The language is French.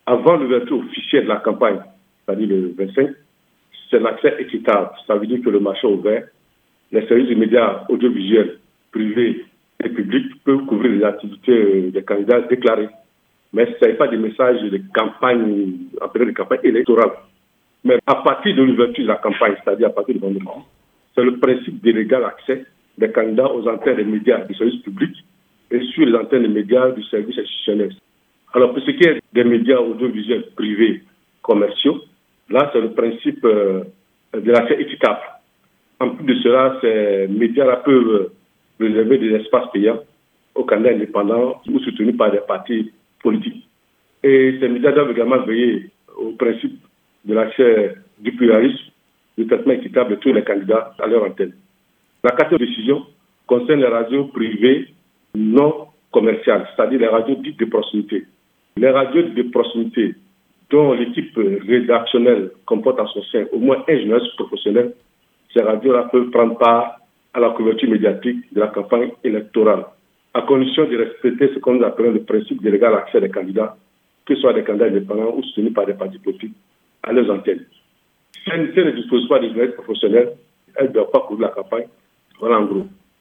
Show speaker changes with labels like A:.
A: avant l'ouverture officielle de la campagne, c'est-à-dire le 25, c'est l'accès équitable. Ça veut dire que le marché ouvert, les services de médias audiovisuels, privés et publics peuvent couvrir les activités des candidats déclarés. Mais ce n'est pas des messages de campagne, en période de campagne électorale. Mais à partir de l'ouverture de la campagne, c'est-à-dire à partir de vendredi, c'est le principe de l'égal accès des candidats aux antennes des médias du service public et sur les antennes des médias du service institutionnel. Alors, pour ce qui est des médias audiovisuels privés commerciaux, là, c'est le principe de l'accès équitable. En plus de cela, ces médias-là peuvent réserver des espaces payants aux candidats indépendants ou soutenus par des partis politiques. Et ces médias doivent également veiller au principe de l'accès du pluralisme, du traitement équitable de tous les candidats à leur antenne. La quatrième décision concerne les radios privées non commerciales, c'est-à-dire les radios dites de proximité. Les radios de proximité dont l'équipe rédactionnelle comporte en son sein au moins un journaliste professionnel, ces radios-là peuvent prendre part à la couverture médiatique de la campagne électorale, à condition de respecter ce que nous appelons le principe de l'égal accès des candidats, que ce soit des candidats indépendants ou soutenus par des partis politiques, à leurs antennes. Si elles ne disposent pas de journalistes professionnels, elles ne doivent pas couvrir la campagne. Voilà en gros.